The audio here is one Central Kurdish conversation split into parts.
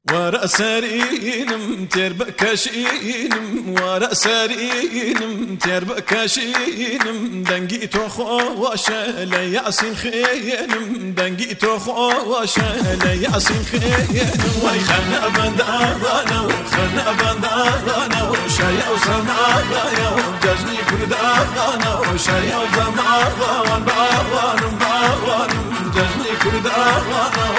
ورا سارينم تربكشينم ورا سارينم تربكشينم دنگي تو خواشا لياسين خينم دنگي تو خواشا لياسين خينم واي خنا بندانا خنا بندانا وشايا وسمانا يا ججني كردانا وشايا وزمانا باوان باوان ججني كردانا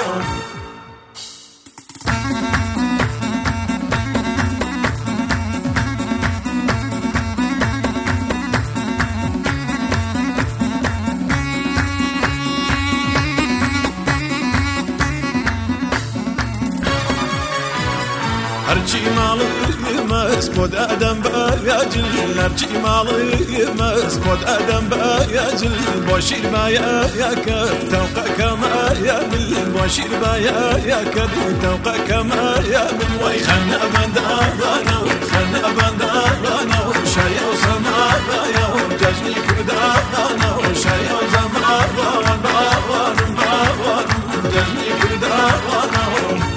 هرچی مالی ماس بود آدم بیاجل هرچی مالی ماس بود آدم بیاجل باشیر بایا یا کب توقع کما یا بل باشیر بایا یا کب توقع کما یا بل وای خنا بندانا خنا بندانا شایا و سمانا یا ججنی کردانا شایا و زمانا باوان باوان ججنی کردانا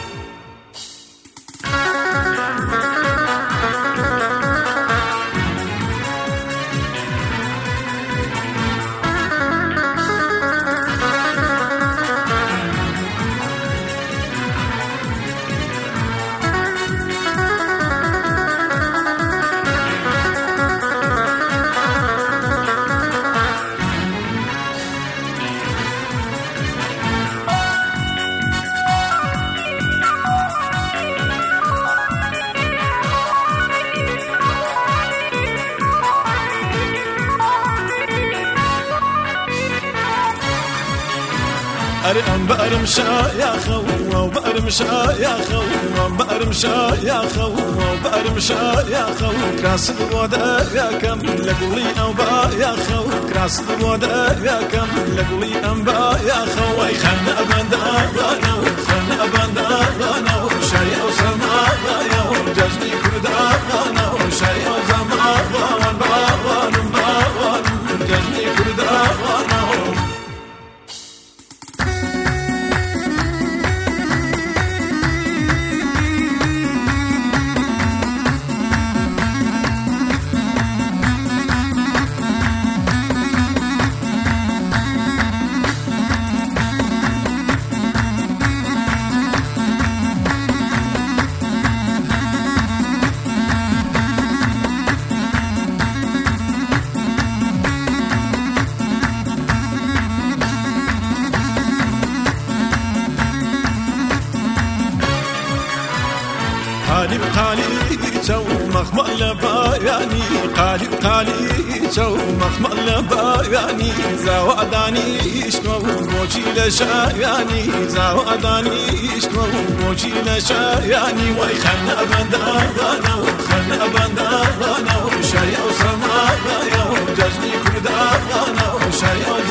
أرم بأرمشا يا خو وبأرمشا يا خو وبأرمشا يا خو وبأرمشا يا خو كراس الودا يا كم لقولي أنبا يا خو كراس الودا يا كم لقولي أنبا يا خو أي خنا بندانا خنا بندانا شايا وسمانا يا ججني كردانا شايا وزمانا باوان باوان ججني كردانا قالب قالي تو مخمل بياني قالب قالي تو مخمل بياني زواداني اشتو موجي لشاياني زواداني اشتو موجي لشاياني واي خنا بندانا خنا بندانا شايا وسمانا يا ججني كردانا شايا